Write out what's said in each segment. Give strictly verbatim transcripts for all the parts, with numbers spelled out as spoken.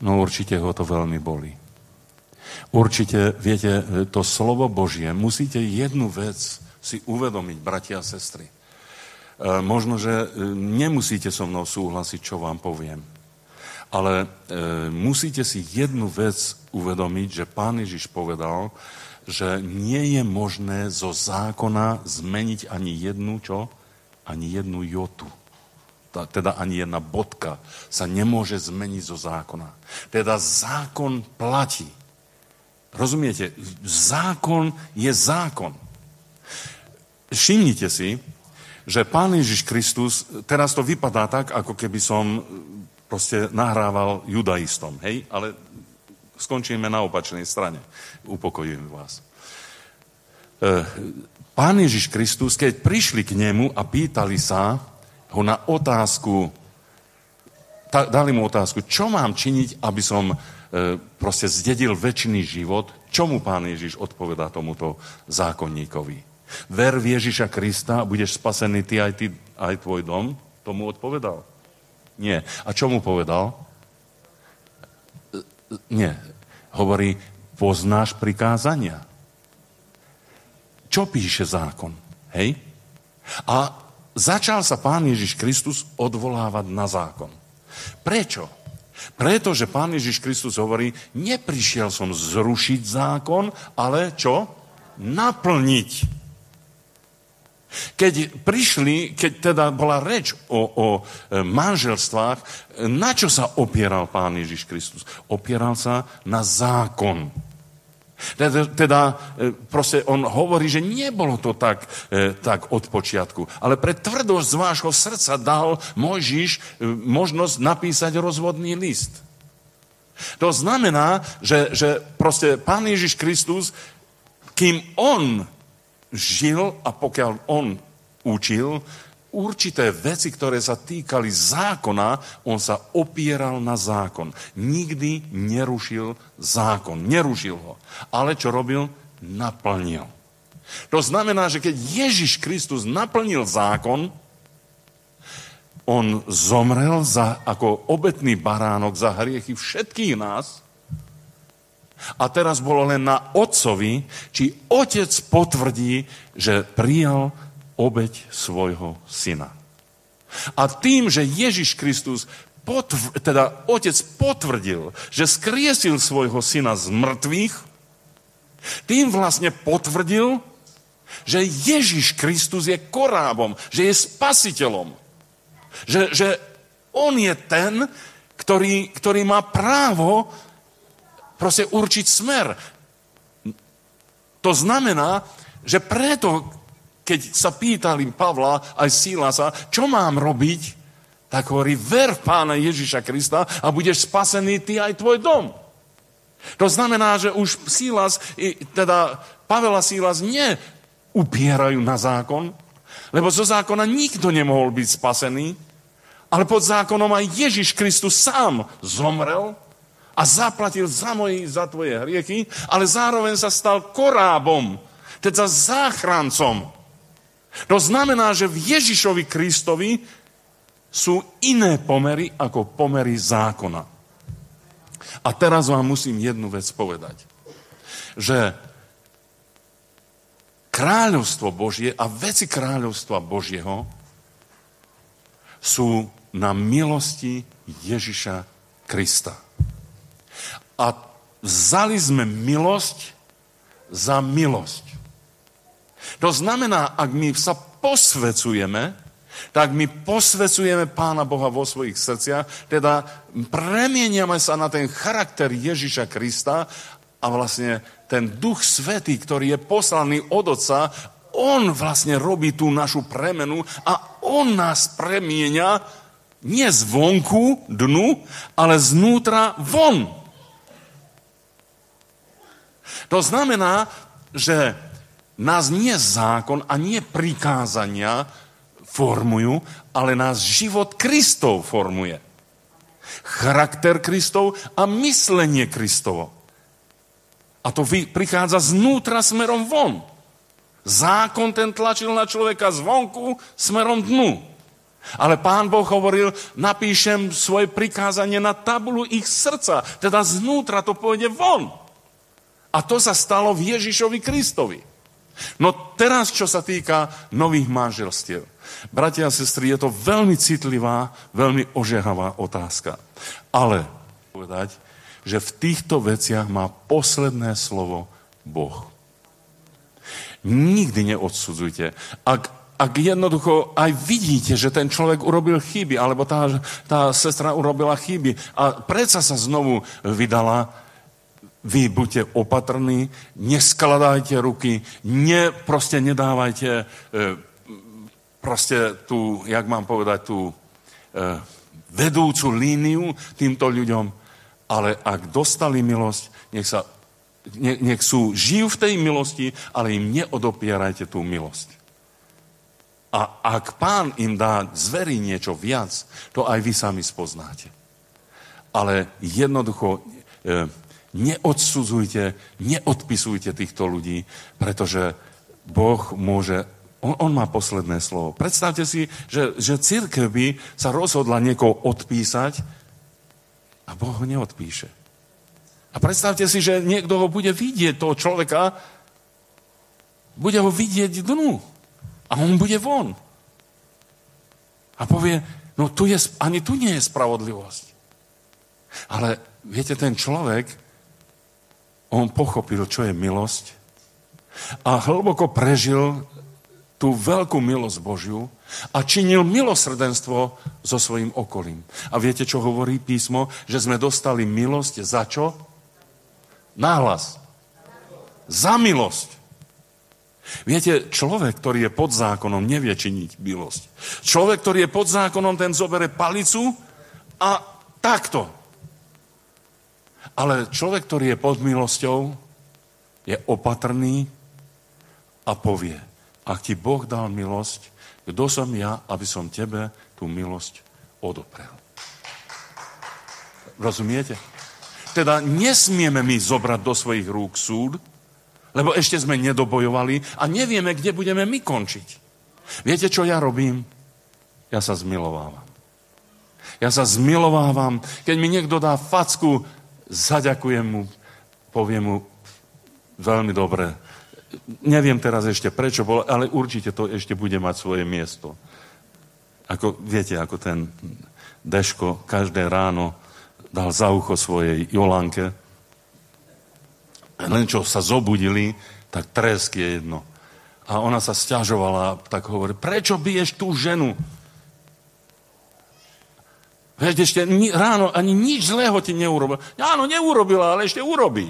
No určite ho to veľmi bolí. Určite, viete, to slovo Božie, musíte jednu vec si uvedomiť, bratia a sestry. E, možno, že nemusíte so mnou súhlasiť, čo vám poviem. Ale e, musíte si jednu vec uvedomiť, že Pán Ježiš povedal, že nie je možné zo zákona zmeniť ani jednu, čo? Ani jednu jotu. Teda ani jedna bodka sa nemôže zmeniť zo zákona. Teda zákon platí. Rozumiete? Zákon je zákon. Všimnite si, že Pán Ježiš Kristus, teraz to vypadá tak, ako keby som proste nahrával judaistom, hej? Ale skončíme na opačnej strane. Upokojujem vás. Pán Ježiš Kristus, keď prišli k nemu a pýtali sa ho na otázku, dali mu otázku, čo mám činiť, aby som proste zdedil večný život, čomu Pán Ježiš odpovedá tomuto zákonníkovi? Ver v Ježiša Krista a budeš spasený ty aj, ty aj tvoj dom? Tomu odpovedal? Nie. A čo mu povedal? Nie. Hovorí, poznáš prikázania. Čo píše zákon? Hej? A začal sa Pán Ježiš Kristus odvolávať na zákon. Prečo? Pretože Pán Ježiš Kristus hovorí, neprišiel som zrušiť zákon, ale čo? Naplniť. Keď prišli, keď teda bola reč o, o manželstvách, na čo sa opieral Pán Ježiš Kristus? Opieral sa na zákon. Teda, teda proste on hovorí, že nebolo to tak, tak od počiatku. Ale pre tvrdosť z vášho srdca dal Mojžiš možnosť napísať rozvodný list. To znamená, že, že proste Pán Ježiš Kristus, kým on žil a pokiaľ on učil, určité veci, ktoré sa týkali zákona, on sa opieral na zákon. Nikdy nerušil zákon. Nerušil ho. Ale čo robil? Naplnil. To znamená, že keď Ježiš Kristus naplnil zákon, on zomrel za, ako obetný baránok za hriechy všetkých nás. A teraz bolo len na otcovi, či otec potvrdí, že prijal obeť svojho syna. A tým, že Ježiš Kristus, potv- teda otec potvrdil, že skriesil svojho syna z mŕtvych, tým vlastne potvrdil, že Ježiš Kristus je korábom, že je spasiteľom. Že, že on je ten, ktorý, ktorý má právo proste určiť smer. To znamená, že preto keď sa pýtali Pavla aj Silasa, čo mám robiť, tak hovorí, ver v Pána Ježiša Krista a budeš spasený ty aj tvoj dom. To znamená, že už Silas, teda Pavel a Silas neupierajú na zákon, lebo zo zákona nikto nemohol byť spasený, ale pod zákonom aj Ježiš Kristus sám zomrel a zaplatil za moje, za tvoje hriechy, ale zároveň sa stal korábom, teda záchrancom. To znamená, že v Ježišovi Kristovi sú iné pomery ako pomery zákona. A teraz vám musím jednu vec povedať. Že kráľovstvo Božie a veci kráľovstva Božieho sú na milosti Ježiša Krista. A vzali sme milosť za milosť. To znamená, ak my sa posvecujeme, tak my posvecujeme Pána Boha vo svojich srdciach, teda premieniame sa na ten charakter Ježiša Krista a vlastne ten Duch Svätý, ktorý je poslaný od Otca, on vlastne robí tú našu premenu a on nás premieňa nie zvonku dnu, ale znútra von. To znamená, že nás nie zákon a nie prikázania formujú, ale nás život Kristov formuje. Charakter Kristov a myslenie Kristovo. A to prichádza znútra smerom von. Zákon ten tlačil na človeka zvonku smerom dnu. Ale Pán Boh hovoril, napíšem svoje prikázanie na tabulu ich srdca. Teda znútra to pôjde von. A to sa stalo v Ježišovi Kristovi. No teraz, čo sa týka nových manželstiev. Bratia a sestry, je to veľmi citlivá, veľmi ožehavá otázka. Ale povedať, že v týchto veciach má posledné slovo Boh. Nikdy neodsudzujte. Ak Ak jednoducho aj vidíte, že ten človek urobil chyby, alebo tá, tá sestra urobila chyby a predsa sa znovu vydala, vy buďte opatrní, neskladajte ruky, ne, proste nedávajte e, proste tú, jak mám povedať, tú e, vedúcu líniu týmto ľuďom, ale ak dostali milosť, nech, sa, ne, nech sú, žijú v tej milosti, ale im neodopierajte tú milosť. A ak Pán im dá, zverí niečo viac, to aj vy sami spoznáte. Ale jednoducho e, neodsudzujte, neodpisujte týchto ľudí, pretože Boh môže, on, on má posledné slovo. Predstavte si, že, že cirkev by sa rozhodla niekoho odpísať a Boh ho neodpíše. A predstavte si, že niekto ho bude vidieť, toho človeka, bude ho vidieť dnu. A on bude von. A povie, no tu je, ani tu nie je spravodlivosť. Ale viete, ten človek, on pochopil, čo je milosť a hlboko prežil tú veľkú milosť Božiu a činil milosrdenstvo so svojím okolím. A viete, čo hovorí písmo? Že sme dostali milosť za čo? Nahlas. Za milosť. Viete, človek, ktorý je pod zákonom, nevie činiť milosť. Človek, ktorý je pod zákonom, ten zobere palicu a takto. Ale človek, ktorý je pod milosťou, je opatrný a povie, ak ti Boh dal milosť, kto som ja, aby som tebe tú milosť odoprel. Rozumiete? Teda nesmieme my zobrať do svojich rúk súd, lebo ešte sme nedobojovali a nevieme, kde budeme my končiť. Viete, čo ja robím? Ja sa zmilovávam. Ja sa zmilovávam. Keď mi niekto dá facku, zaďakujem mu, poviem mu veľmi dobre. Neviem teraz ešte prečo bolo, ale určite to ešte bude mať svoje miesto. Ako, viete, ako ten Deško každé ráno dal za ucho svojej Jolanke. Len čo sa zobudili, tak tresk je jedno. A ona sa sťažovala, tak hovorí, prečo biješ tú ženu? Veď ešte ni, ráno ani nič zlého ti neurobil. Áno, neurobila, ale ešte urobí.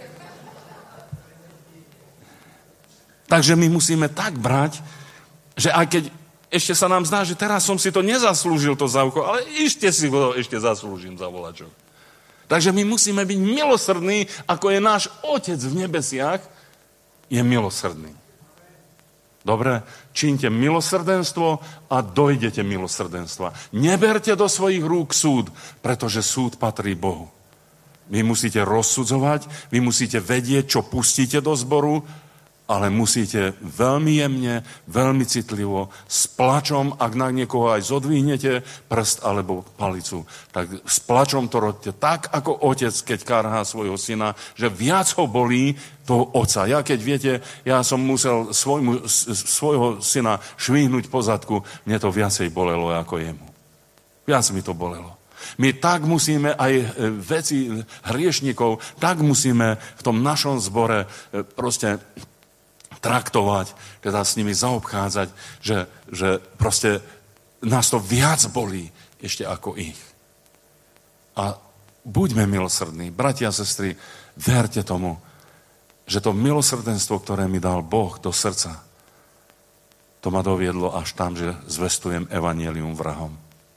Takže my musíme tak brať, že aj keď ešte sa nám zdá, že teraz som si to nezaslúžil, to za ucho, ale ešte si ho ešte zaslúžim za volačok. Takže my musíme byť milosrdní, ako je náš Otec v nebesiach, je milosrdný. Dobre? Čínte milosrdenstvo a dojdete milosrdenstva. Neberte do svojich rúk súd, pretože súd patrí Bohu. Vy musíte rozsudzovať, vy musíte vedieť, čo pustíte do zboru, ale musíte veľmi jemne, veľmi citlivo, s plačom, ak na niekoho aj zodvihnete prst alebo palicu, tak s plačom to robte tak, ako otec, keď karhá svojho syna, že viac ho bolí toho otca. Ja keď viete, ja som musel svojmu, svojho syna švihnúť po zadku, mne to viacej bolelo ako jemu. Viac mi to bolelo. My tak musíme aj veci hriešnikov, tak musíme v tom našom zbore proste traktovať, teda s nimi zaobchádzať, že, že proste nás to viac bolí ešte ako ich. A buďme milosrdní. Bratia a sestry, verte tomu, že to milosrdenstvo, ktoré mi dal Boh do srdca, to ma doviedlo až tam, že zvestujem evanjelium vrahom.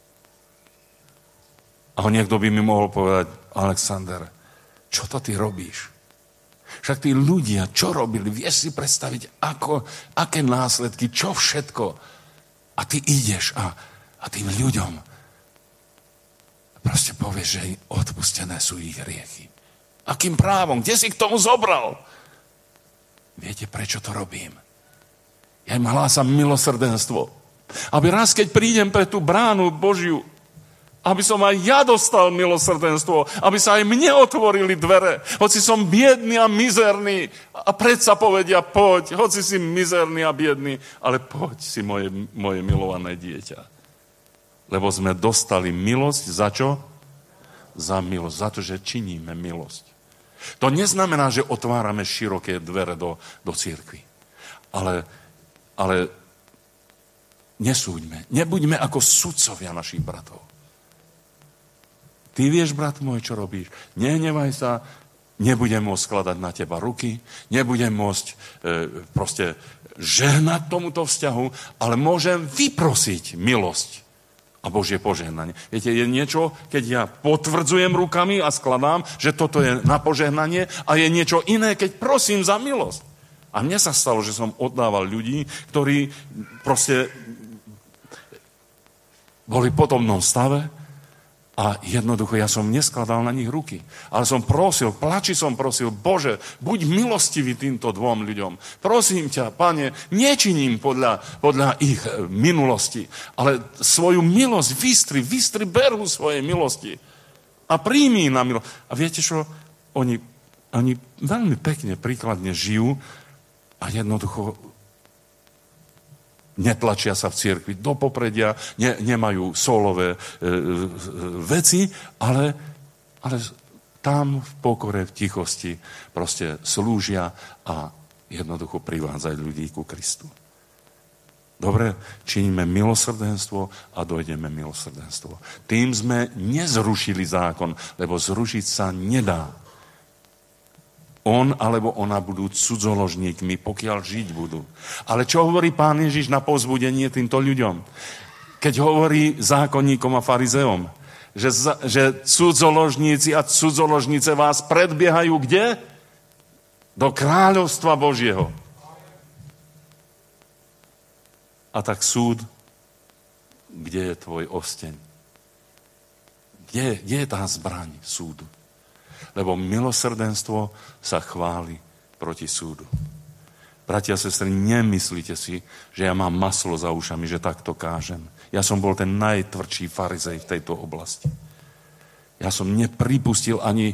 A niekto by mi mohol povedať, Alexander, čo to ty robíš? Však tí ľudia, čo robili, vieš si predstaviť, ako, aké následky, čo všetko. A ty ideš a, a tým ľuďom proste povieš, že odpustené sú ich hriechy. Akým právom? Kde si k tomu zobral? Viete, prečo to robím? Ja im hlásam milosrdenstvo. Aby raz, keď prídem pre tú bránu Božiu, aby som aj ja dostal milosrdenstvo, aby sa aj mne otvorili dvere, hoci som biedný a mizerný a predsa povedia, poď, hoci si mizerný a biedný, ale poď si moje, moje milované dieťa. Lebo sme dostali milosť za čo? Za milosť, za to, že činíme milosť. To neznamená, že otvárame široké dvere do, do cirkvi. Ale, ale nesúďme. Nebuďme ako sudcovia našich bratov. Ty vieš, brat môj, čo robíš. Nehnevaj sa, nebudem môcť skladať na teba ruky, nebudem môcť e, proste žehnať tomuto vzťahu, ale môžem vyprosiť milosť a Božie požehnanie. Viete, je niečo, keď ja potvrdzujem rukami a skladám, že toto je na požehnanie, a je niečo iné, keď prosím za milosť. A mne sa stalo, že som oddával ľudí, ktorí proste boli v podobnom stave a jednoducho ja som neskladal na nich ruky. Ale som prosil, plači som prosil, Bože, buď milostivý týmto dvom ľuďom. Prosím ťa, Pane, nečiním podľa, podľa ich minulosti, ale svoju milosť vystri, vystri berú svoje milosti a príjmi na milosť. A viete čo? Oni, oni veľmi pekne, príkladne žijú a jednoducho netlačia sa v cirkvi do popredia, ne, nemajú solové e, e, veci, ale, ale tam v pokore, v tichosti proste slúžia a jednoducho privádzajú ľudí ku Kristu. Dobre, činíme milosrdenstvo a dojdeme milosrdenstvo. Tým sme nezrušili zákon, lebo zrušiť sa nedá. On alebo ona budú cudzoložníkmi, pokiaľ žiť budú. Ale čo hovorí Pán Ježiš na povzbudenie týmto ľuďom? Keď hovorí zákonníkom a farizeom, že, že cudzoložníci a cudzoložnice vás predbiehajú kde? Do kráľovstva Božieho. A tak súd, kde je tvoj osteň? Kde, kde je tá zbraň súdu? Lebo milosrdenstvo sa chváli proti súdu. Bratia a sestry, nemyslíte si, že ja mám maslo za ušami, že takto kážem. Ja som bol ten najtvrdší farizej v tejto oblasti. Ja som nepripustil ani,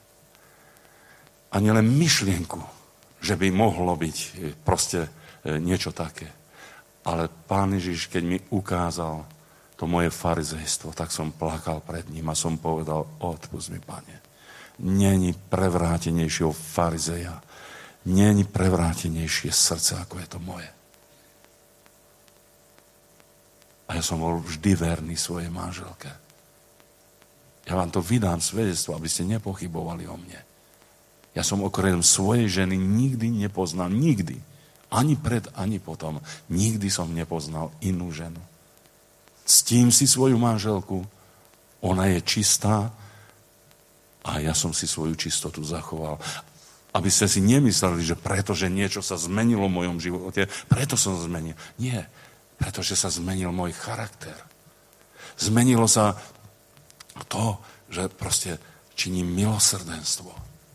ani len myšlienku, že by mohlo byť proste niečo také. Ale Pán Ježiš, keď mi ukázal to moje farizejstvo, tak som plakal pred ním a som povedal, odpusť mi, Pane. Není prevrátenejšieho farizeja. Není prevrátenejšie srdce, ako je to moje. A ja som bol vždy verný svojej manželke. Ja vám to vydám svedectvo, aby ste nepochybovali o mne. Ja som okrem svojej ženy nikdy nepoznal, nikdy, ani pred, ani potom, nikdy som nepoznal inú ženu. Ctím si svoju manželku, ona je čistá, a ja som si svoju čistotu zachoval. Aby ste si nemysleli, že pretože niečo sa zmenilo v mojom živote, preto som zmenil. Nie, pretože sa zmenil môj charakter. Zmenilo sa to, že proste činím milosrdenstvo.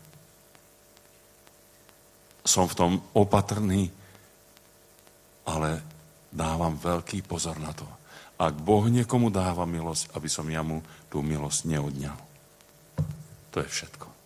Som v tom opatrný, ale dávam veľký pozor na to. Ak Boh niekomu dáva milosť, aby som ja mu tú milosť neodňal. To je všetko.